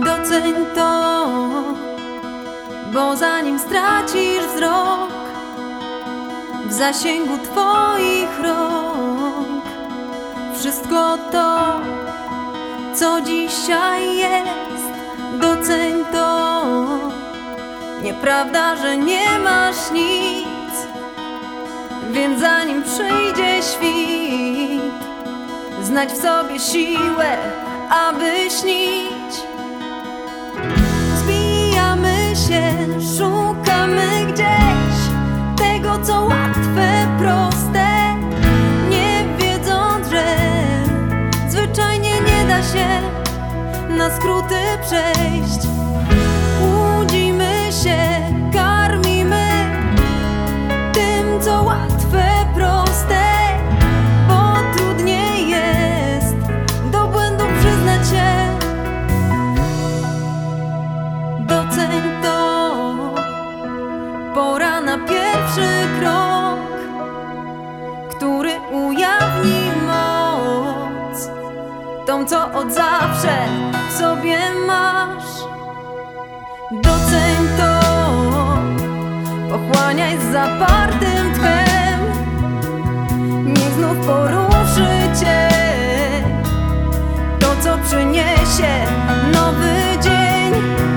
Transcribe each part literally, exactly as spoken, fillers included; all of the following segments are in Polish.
Doceń to, bo zanim stracisz wzrok w zasięgu twoich rąk, wszystko to, co dzisiaj jest, doceń to. Nieprawda, że nie masz nic, więc zanim przyjdzie świt, znajdź w sobie siłę, aby śnić. Zbijamy się, szukamy gdzieś tego, co łatwe, proste, nie wiedząc, że zwyczajnie nie da się na skróty przejść. Łudzimy się, karmimy tym, co łatwe, proste, bo trudniej jest do błędu przyznać się. Doceń to, pora na pierwszy krok, który ujawni moc, tą, co od zawsze w sobie masz. Doceń to, pochłaniaj z zapartym tchem, niech znów poruszy cię to, co przyniesie nowy dzień.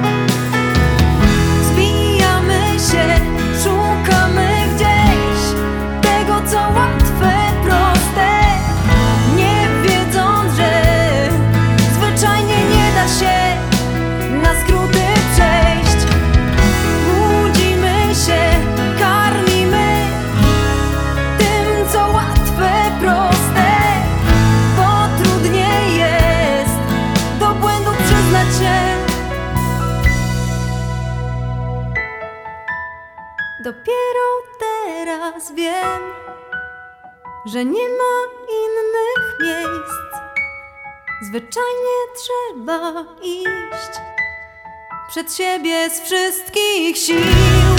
Zbijamy się, szukamy gdzieś tego, co łatwe, proste, nie wiedząc, że zwyczajnie nie da się na skróty przejść. Łudzimy się, karmimy tym, co łatwe, proste, bo trudniej jest do błędu przyznać się. Dopiero teraz wiem, że nie ma innych miejsc, zwyczajnie trzeba iść przed siebie z wszystkich sił.